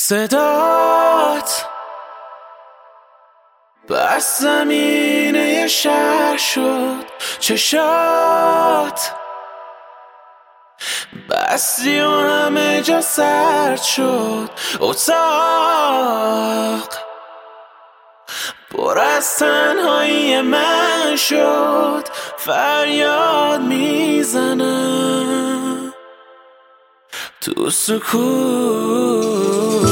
صدات بس زمینه شهر شد، چشات بستی و همه جا سرد شد، اتاق پر از تنهایی من شد، فریاد میزنم تو سکوت.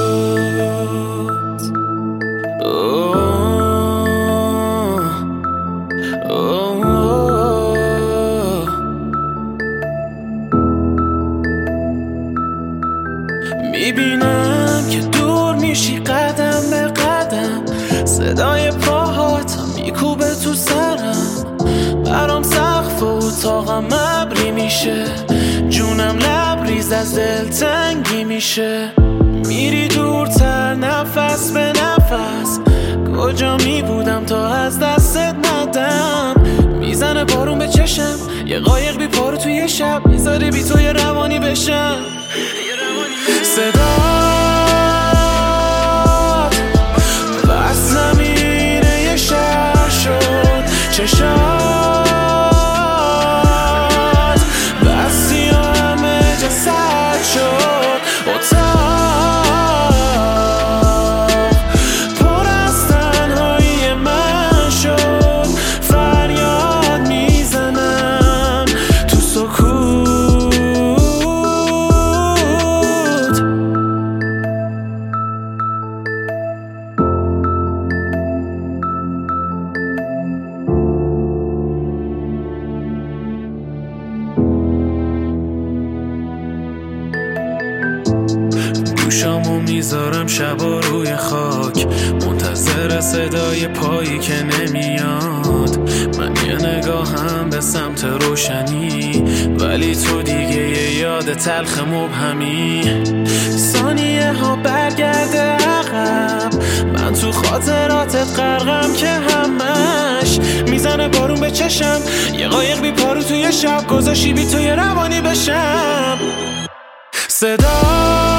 میبینم که دور میشی قدم به قدم، صدای پاهات میکوبه تو سرم، برام سقف و اتاقم ابری میشه، جونم لبریز از دلتنگی میشه. میری دورتر نفس به نفس، کجا میبودم تا از دستت ندم. میزنه بارون به چشم، یه قایق بی پارو توی شب، میذاره بی تو یه روانی بشم. صدات بس زمینه شهر شد، چشات بستی و همه جا سرد شد، اتاق پر از تنهایی من شد، فریاد میزنم تو سکوت. گوشامو میذارم شبا روی خاک، منتظر صدای پایی که نمیاد. من یه نگاهم به سمت روشنی، ولی تو دیگه یه یاد تلخ مبهمی. ثانیه ها برگرده عقب، من تو خاطراتت غرقم که همش. میزنه بارون به چشم، یه قایق بی پارو توی شب، گذاشی بی تو یه روانی بشم. صدا